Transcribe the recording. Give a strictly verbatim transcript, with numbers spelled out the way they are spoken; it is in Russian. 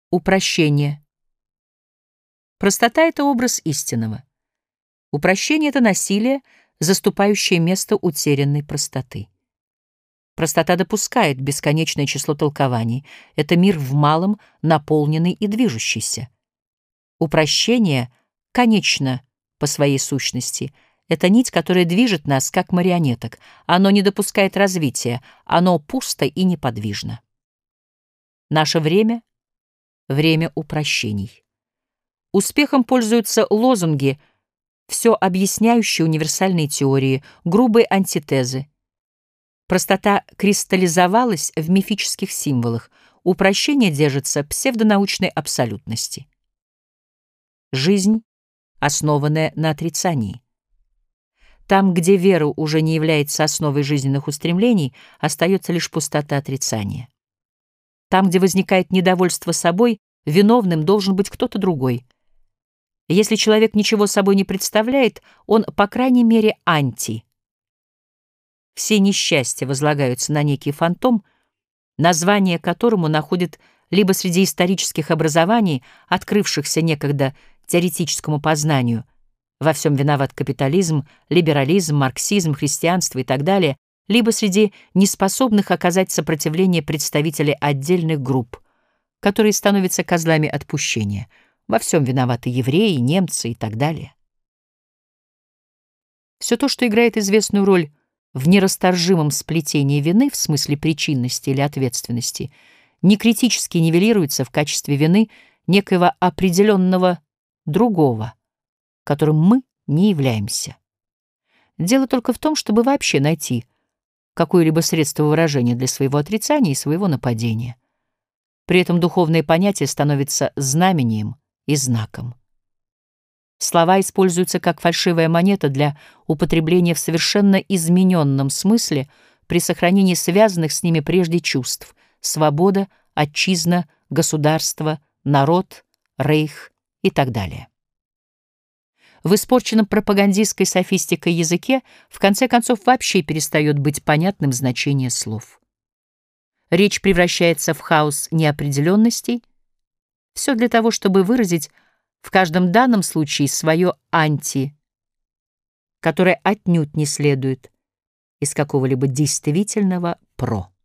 Упрощение. Простота — это образ истинного. Упрощение — это насилие, заступающее место утерянной простоты. Простота допускает бесконечное число толкований. Это мир в малом, наполненный и движущийся. Упрощение конечно по своей сущности. Это нить, которая движет нас, как марионеток. Оно не допускает развития. Оно пусто и неподвижно. Наше время — время упрощений. Успехом пользуются лозунги, все объясняющие универсальные теории, грубые антитезы. Простота кристаллизовалась в мифических символах. Упрощение держится псевдонаучной абсолютности. Жизнь, основанная на отрицании. Там, где вера уже не является основой жизненных устремлений, остается лишь пустота отрицания. Там, где возникает недовольство собой, виновным должен быть кто-то другой. Если человек ничего собой не представляет, он, по крайней мере, анти. Все несчастья возлагаются на некий фантом, название которому находит либо среди исторических образований, открывшихся некогда теоретическому познанию, во всем виноват капитализм, либерализм, марксизм, христианство и так далее, либо среди неспособных оказать сопротивление представителей отдельных групп, которые становятся козлами отпущения. Во всем виноваты евреи, немцы и так далее. Все то, что играет известную роль в нерасторжимом сплетении вины в смысле причинности или ответственности, не критически нивелируется в качестве вины некоего определенного другого, которым мы не являемся. Дело только в том, чтобы вообще найти какое-либо средство выражения для своего отрицания и своего нападения. При этом духовное понятие становится знамением и знаком. Слова используются как фальшивая монета для употребления в совершенно измененном смысле при сохранении связанных с ними прежде чувств: свобода, отчизна, государство, народ, рейх и так далее. В испорченном пропагандистской софистикой языке в конце концов вообще перестает быть понятным значение слов. Речь превращается в хаос неопределенностей, все для того, чтобы выразить в каждом данном случае свое анти, которое отнюдь не следует из какого-либо действительного про.